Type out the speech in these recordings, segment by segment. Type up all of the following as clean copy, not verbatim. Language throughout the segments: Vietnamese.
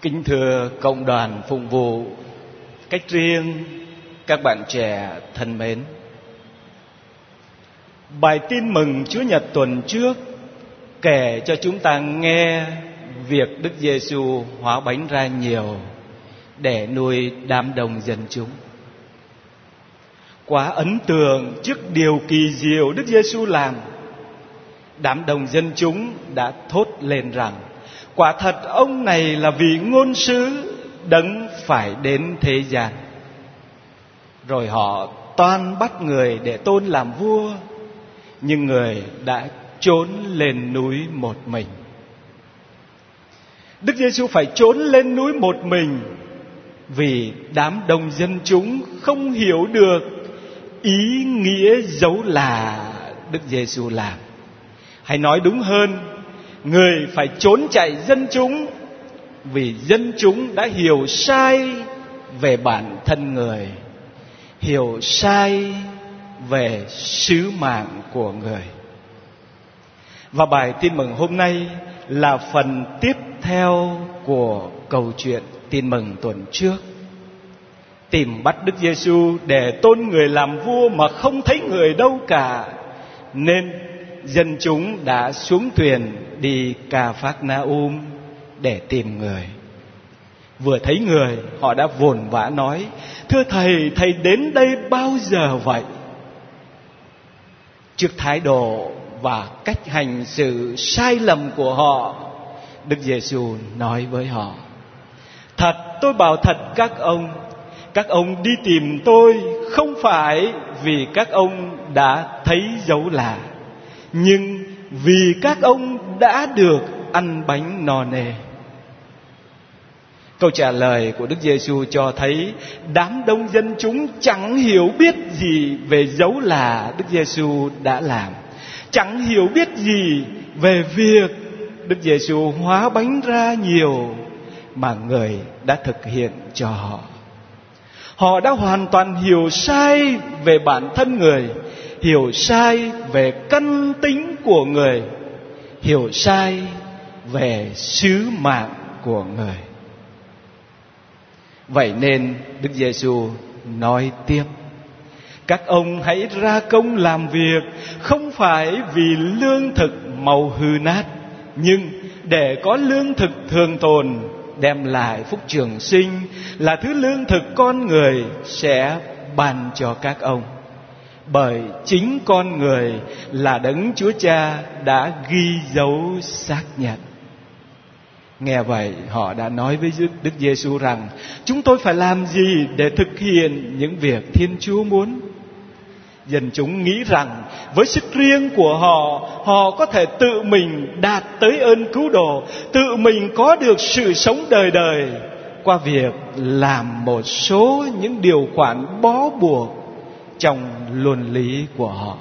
Kính thưa cộng đoàn phụng vụ, cách riêng các bạn trẻ thân mến. Bài tin mừng Chúa Nhật tuần trước kể cho chúng ta nghe việc Đức Giêsu hóa bánh ra nhiều để nuôi đám đông dân chúng. Quá ấn tượng trước điều kỳ diệu Đức Giêsu làm, đám đông dân chúng đã thốt lên rằng: quả thật ông này là vị ngôn sứ đấng phải đến thế gian. Rồi họ toan bắt người để tôn làm vua, nhưng người đã trốn lên núi một mình. Đức Giêsu phải trốn lên núi một mình vì đám đông dân chúng không hiểu được ý nghĩa dấu lạ Đức Giêsu làm. Hay nói đúng hơn, người phải trốn chạy dân chúng vì dân chúng đã hiểu sai về bản thân người, hiểu sai về sứ mạng của người. Và bài tin mừng hôm nay là phần tiếp theo của câu chuyện tin mừng tuần trước. Tìm bắt Đức Giêsu để tôn người làm vua mà không thấy người đâu cả, nên dân chúng đã xuống thuyền đi Ca-phác-na-um để tìm người. Vừa thấy người, họ đã vồn vã nói: thưa thầy, thầy đến đây bao giờ vậy? Trước thái độ và cách hành xử sai lầm của họ, Đức Giêsu nói với họ: thật tôi bảo thật các ông đi tìm tôi không phải vì các ông đã thấy dấu lạ, nhưng vì các ông đã được ăn bánh no nê. Câu trả lời của Đức Giêsu cho thấy đám đông dân chúng chẳng hiểu biết gì về dấu lạ Đức Giêsu đã làm, chẳng hiểu biết gì về việc Đức Giêsu hóa bánh ra nhiều mà người đã thực hiện cho họ. Họ đã hoàn toàn hiểu sai về bản thân người, hiểu sai về căn tính của người, hiểu sai về sứ mạng của người. Vậy nên Đức Giêsu nói tiếp: các ông hãy ra công làm việc, không phải vì lương thực màu hư nát, nhưng để có lương thực thường tồn, đem lại phúc trường sinh, là thứ lương thực con người sẽ ban cho các ông. Bởi chính con người là đấng Chúa Cha đã ghi dấu xác nhận. Nghe vậy, họ đã nói với Đức Giêsu rằng: chúng tôi phải làm gì để thực hiện những việc Thiên Chúa muốn? Dân chúng nghĩ rằng với sức riêng của họ, họ có thể tự mình đạt tới ơn cứu độ, tự mình có được sự sống đời đời qua việc làm một số những điều khoản bó buộc trong luân lý của họ.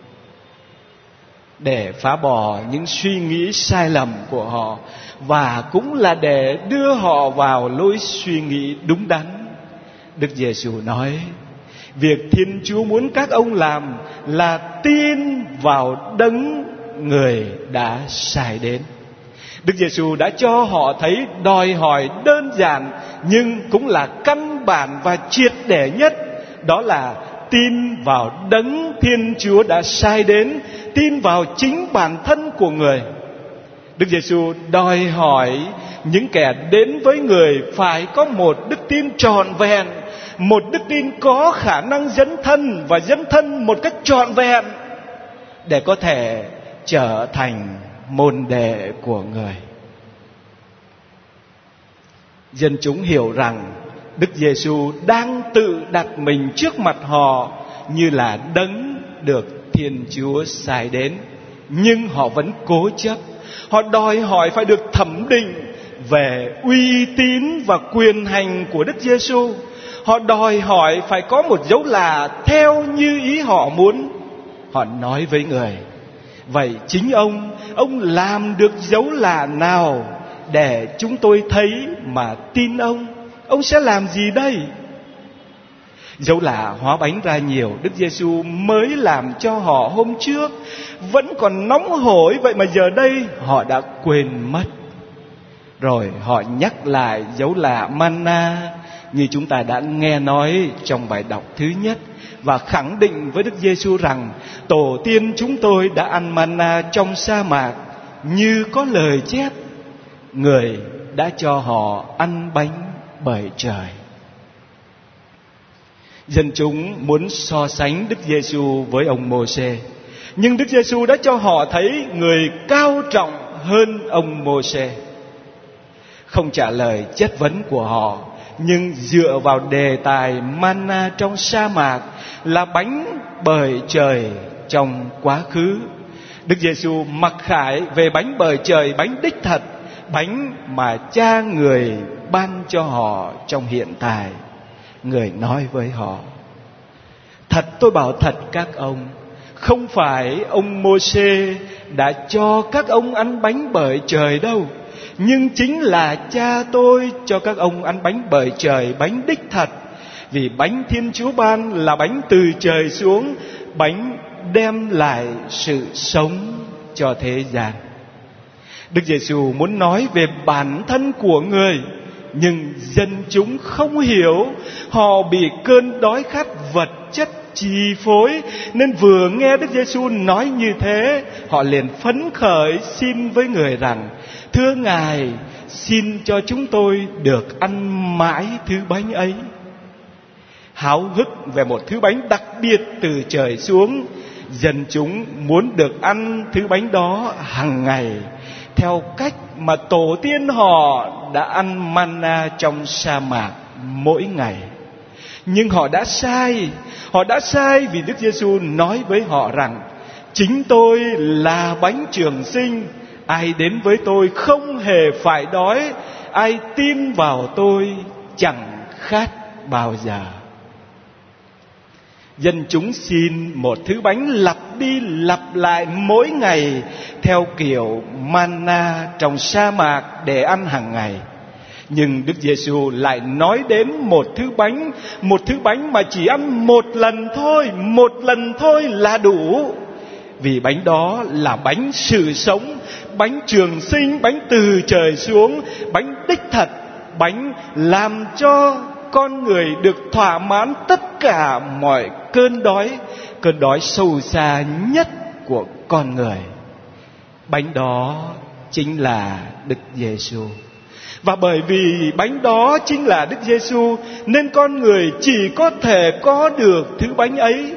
Để phá bỏ những suy nghĩ sai lầm của họ, và cũng là để đưa họ vào lối suy nghĩ đúng đắn, Đức Giêsu nói: việc Thiên Chúa muốn các ông làm là tin vào đấng người đã sai đến. Đức Giêsu đã cho họ thấy đòi hỏi đơn giản nhưng cũng là căn bản và triệt để nhất, đó là tin vào đấng Thiên Chúa đã sai đến, tin vào chính bản thân của người. Đức Giêsu đòi hỏi những kẻ đến với người phải có một đức tin trọn vẹn, một đức tin có khả năng dấn thân và dấn thân một cách trọn vẹn để có thể trở thành môn đệ của người. Dân chúng hiểu rằng Đức Giêsu đang tự đặt mình trước mặt họ như là đấng được Thiên Chúa sai đến, nhưng họ vẫn cố chấp. Họ đòi hỏi phải được thẩm định về uy tín và quyền hành của Đức Giêsu. Họ đòi hỏi phải có một dấu lạ theo như ý họ muốn. Họ nói với người: vậy chính ông làm được dấu lạ nào để chúng tôi thấy mà tin ông? Ông sẽ làm gì đây? Dấu lạ hóa bánh ra nhiều Đức Giêsu mới làm cho họ hôm trước, vẫn còn nóng hổi, vậy mà giờ đây họ đã quên mất. Rồi họ nhắc lại dấu lạ manna như chúng ta đã nghe nói trong bài đọc thứ nhất, và khẳng định với Đức Giêsu rằng tổ tiên chúng tôi đã ăn manna trong sa mạc, như có lời chép: Người đã cho họ ăn bánh bởi trời. Dân chúng muốn so sánh Đức Giêsu với ông Mô-sê, nhưng Đức Giêsu đã cho họ thấy người cao trọng hơn ông Mô-sê. Không trả lời chất vấn của họ, nhưng dựa vào đề tài manna trong sa mạc là bánh bởi trời trong quá khứ, Đức Giêsu mặc khải về bánh bởi trời, bánh đích thật, bánh mà Cha người ban cho họ trong hiện tại. Người nói với họ: Thật tôi bảo thật các ông, không phải ông Mô-sê đã cho các ông ăn bánh bởi trời đâu, nhưng chính là Cha tôi cho các ông ăn bánh bởi trời, bánh đích thật. Vì bánh Thiên Chúa ban là bánh từ trời xuống, bánh đem lại sự sống cho thế gian. Đức Giêsu muốn nói về bản thân của người, nhưng dân chúng không hiểu. Họ bị cơn đói khát vật chất chi phối, nên vừa nghe Đức Giêsu nói như thế, họ liền phấn khởi xin với người rằng: Thưa Ngài, xin cho chúng tôi được ăn mãi thứ bánh ấy. Háo hức về một thứ bánh đặc biệt từ trời xuống, dân chúng muốn được ăn thứ bánh đó hàng ngày, theo cách mà tổ tiên họ đã ăn manna trong sa mạc mỗi ngày. Nhưng họ đã sai vì Đức Giêsu nói với họ rằng: Chính tôi là bánh trường sinh, ai đến với tôi không hề phải đói, ai tin vào tôi chẳng khát bao giờ. Dân chúng xin một thứ bánh lặp đi lặp lại mỗi ngày theo kiểu manna trong sa mạc để ăn hàng ngày. Nhưng Đức Giêsu lại nói đến một thứ bánh mà chỉ ăn một lần thôi là đủ. Vì bánh đó là bánh sự sống, bánh trường sinh, bánh từ trời xuống, bánh đích thật, bánh làm cho con người được thỏa mãn tất cả mọi cơn đói sâu xa nhất của con người. Bánh đó chính là Đức Giêsu. Và bởi vì bánh đó chính là Đức Giêsu, nên con người chỉ có thể có được thứ bánh ấy,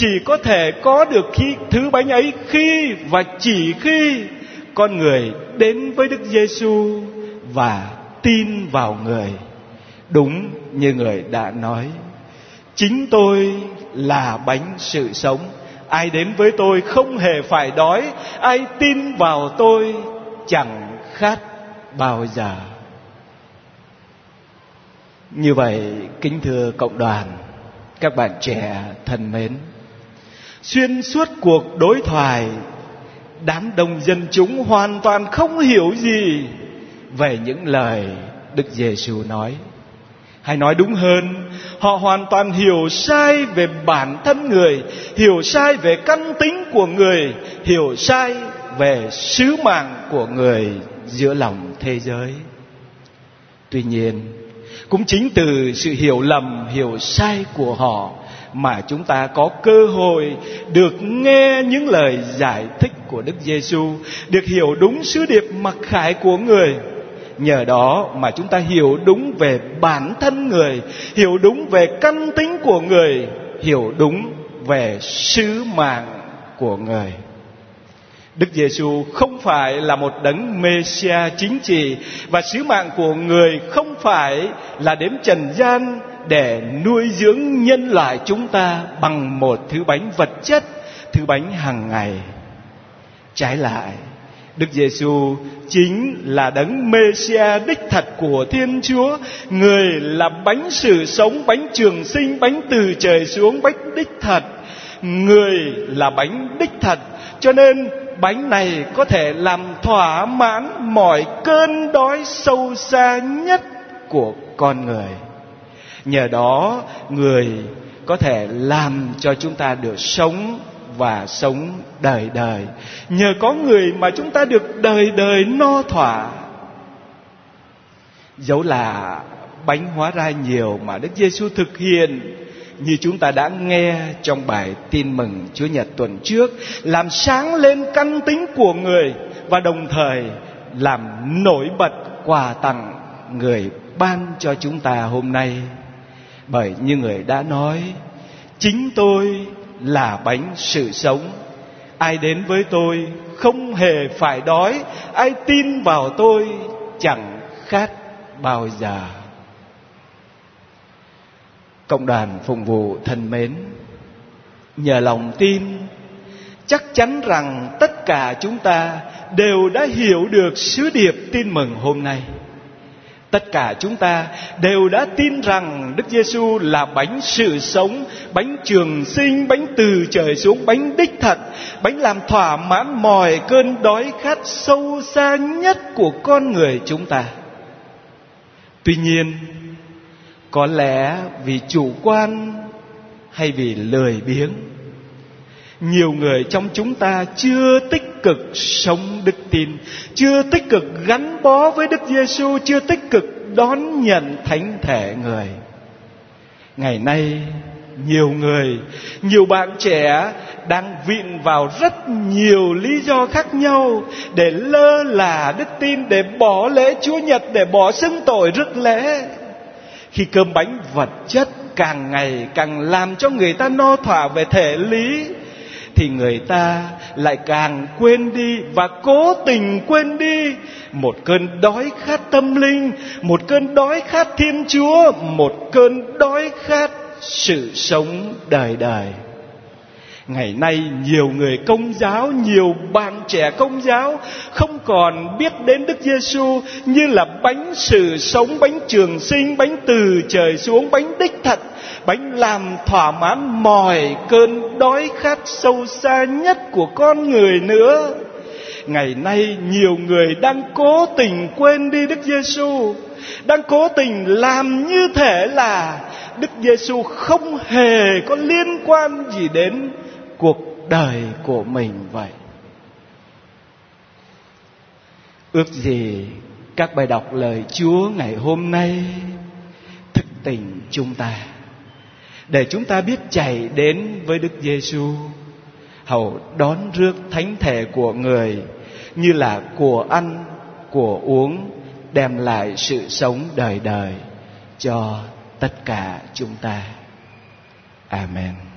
thứ bánh ấy khi và chỉ khi con người đến với Đức Giêsu và tin vào người. Đúng như người đã nói: Chính tôi là bánh sự sống, ai đến với tôi không hề phải đói, ai tin vào tôi chẳng khát bao giờ. Như vậy, kính thưa cộng đoàn, các bạn trẻ thân mến, xuyên suốt cuộc đối thoại, đám đông dân chúng hoàn toàn không hiểu gì về những lời Đức Giêsu nói. Hay nói đúng hơn, họ hoàn toàn hiểu sai về bản thân người, hiểu sai về căn tính của người, hiểu sai về sứ mạng của người giữa lòng thế giới. Tuy nhiên, cũng chính từ sự hiểu lầm, hiểu sai của họ mà chúng ta có cơ hội được nghe những lời giải thích của Đức Giêsu, được hiểu đúng sứ điệp mặc khải của người. Nhờ đó mà chúng ta hiểu đúng về bản thân người, hiểu đúng về căn tính của người, hiểu đúng về sứ mạng của người. Đức Giêsu không phải là một đấng Mê-si-a chính trị, và sứ mạng của người không phải là đến trần gian để nuôi dưỡng nhân loại chúng ta bằng một thứ bánh vật chất, thứ bánh hàng ngày. Trái lại, Đức Giêsu chính là đấng Mê-si-a đích thật của Thiên Chúa. Người là bánh sự sống, bánh trường sinh, bánh từ trời xuống, bánh đích thật. Người là bánh đích thật, cho nên bánh này có thể làm thỏa mãn mọi cơn đói sâu xa nhất của con người. Nhờ đó, người có thể làm cho chúng ta được sống và sống đời đời. Nhờ có người mà chúng ta được đời đời no thỏa. Dẫu là bánh hóa ra nhiều mà Đức Giêsu thực hiện, như chúng ta đã nghe trong bài tin mừng Chúa Nhật tuần trước, làm sáng lên căn tính của người và đồng thời làm nổi bật quà tặng người ban cho chúng ta hôm nay. Bởi như người đã nói, chính tôi là bánh sự sống. Ai đến với tôi không hề phải đói, ai tin vào tôi chẳng khát bao giờ. Cộng đoàn phụng vụ thân mến, nhờ lòng tin, chắc chắn rằng tất cả chúng ta đều đã hiểu được sứ điệp tin mừng hôm nay. Tất cả chúng ta đều đã tin rằng Đức Giêsu là bánh sự sống, bánh trường sinh, bánh từ trời xuống, bánh đích thật, bánh làm thỏa mãn mọi cơn đói khát sâu xa nhất của con người chúng ta. Tuy nhiên, có lẽ vì chủ quan hay vì lười biếng, nhiều người trong chúng ta chưa tích cực sống đức tin, chưa tích cực gắn bó với Đức Giêsu, chưa tích cực đón nhận thánh thể người. Ngày nay, nhiều bạn trẻ đang vịn vào rất nhiều lý do khác nhau để lơ là đức tin, để bỏ lễ Chúa Nhật, để bỏ xưng tội rước lễ. Khi cơm bánh vật chất càng ngày càng làm cho người ta no thỏa về thể lý, thì người ta lại càng quên đi và cố tình quên đi một cơn đói khát tâm linh, một cơn đói khát Thiên Chúa, một cơn đói khát sự sống đời đời. Ngày nay nhiều người Công giáo, nhiều bạn trẻ Công giáo không còn biết đến Đức Giêsu như là bánh sự sống, bánh trường sinh, bánh từ trời xuống, bánh đích thật, bánh làm thỏa mãn mọi cơn đói khát sâu xa nhất của con người nữa. Ngày nay nhiều người đang cố tình quên đi Đức Giêsu, đang cố tình làm như thể là Đức Giêsu không hề có liên quan gì đến cuộc đời của mình vậy. Ước gì các bài đọc lời Chúa ngày hôm nay thức tỉnh chúng ta, để chúng ta biết chạy đến với Đức Giêsu, hầu đón rước thánh thể của người như là của ăn, của uống, đem lại sự sống đời đời cho tất cả chúng ta. Amen.